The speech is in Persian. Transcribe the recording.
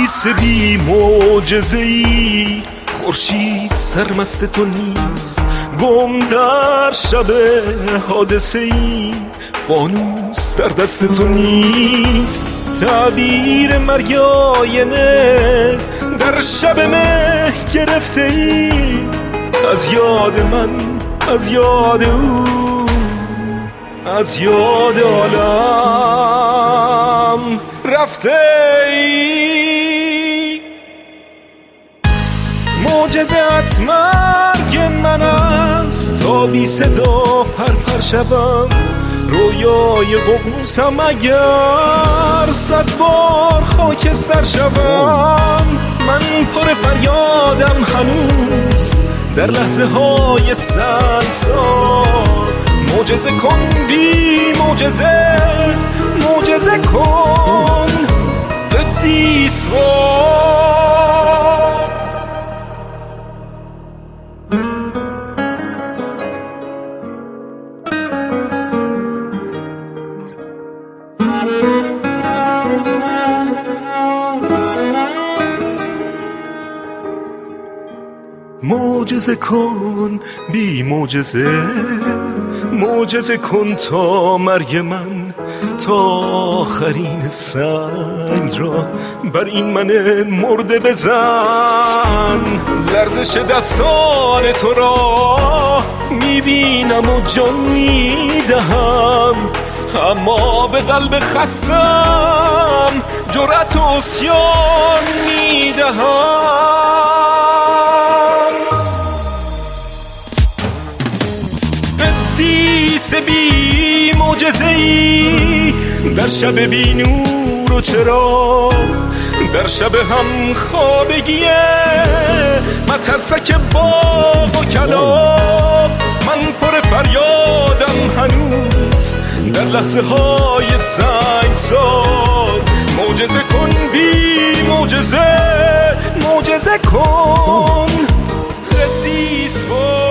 قدیس بی معجزه‌ای، خورشید سرمست تو نیست، گم در شب حادثه‌ای، فانوس در دست تو نیست، تعبیر مرگ آینه در شب مه گرفته ای، از یاد من، از یاد او، از یاد عالم رفته ای. معجزت مرگ من است تا بی صدا پرپر شوم، رویای ققنوسم اگر 100 بار خاکستر شوم. من پر فریادم هنوز در لحظه های سنگسار، معجزه کن بی معجزه، معجزه کن قدیس وار. معجزه کن بی معجزه، معجزه کن تا مرگ من، تا آخرین سنگ را بر این من مرده بزن. لرزش دستان تو را میبینم و جان میدهم، اما به قلب خستم جرأت و عصیان میدهم. قدیس بی معجزه‌ای در شب بی نور و چراغ، در شب هم خوابگیه مترسک باغ و کلاغ، من پر فریادم هنوز در لحظه های سنگسار. معجزه کن بی معجزه، معجزه کن قدیس وار.